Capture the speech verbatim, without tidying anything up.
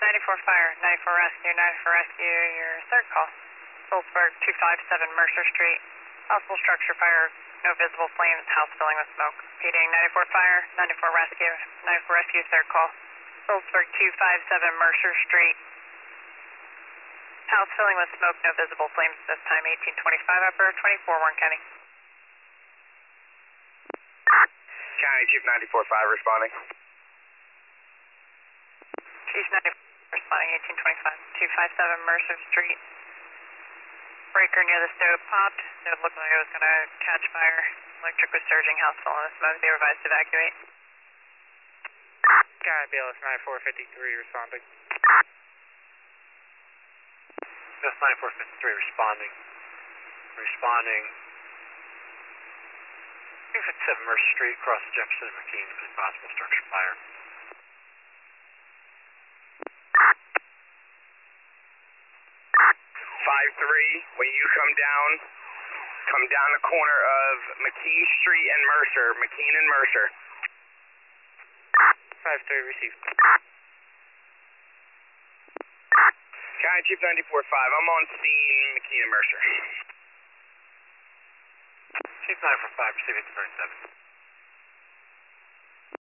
ninety-four fire, ninety-four rescue, ninety-four rescue, your third call. Phillipsburg two five seven Mercer Street. Possible structure fire, no visible flames, house filling with smoke. Repeating, ninety-four fire, ninety-four rescue, ninety-four rescue, third call. Phillipsburg two five seven Mercer Street. House filling with smoke, no visible flames this time, eighteen twenty-five upper, twenty-four Warren County. County Chief ninety-four five responding. Chief ninety-four responding, eighteen twenty-five, two five seven Mercer Street. Breaker near the stove popped. It looked like it was going to catch fire. Electric was surging, house full of smoke. They were advised to evacuate. County B L S ninety-four fifty-three responding. B L S ninety-four fifty-three responding. Responding. two fifty-seven Mercer Street, across Jefferson and McKean for the possible structure fire. five three, when you come down, come down the corner of McKean Street and Mercer, McKean and Mercer. five three received. County Chief ninety-four five, I'm on scene, McKean and Mercer. Chief ninety-four five, receiving thirty-seven.